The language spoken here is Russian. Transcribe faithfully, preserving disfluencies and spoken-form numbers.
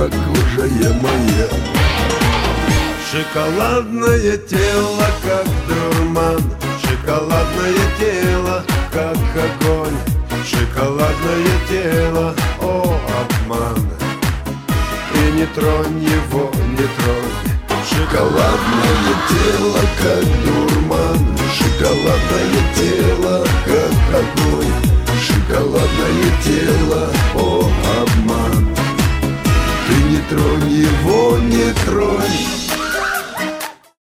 белокожая моя. Шоколадное тело, как дурман, шоколадное тело, как огонь, шоколадное тело, о, обман. И не тронь его, не тронь. Шоколадное тело, как дурман, шоколадное тело, как огонь,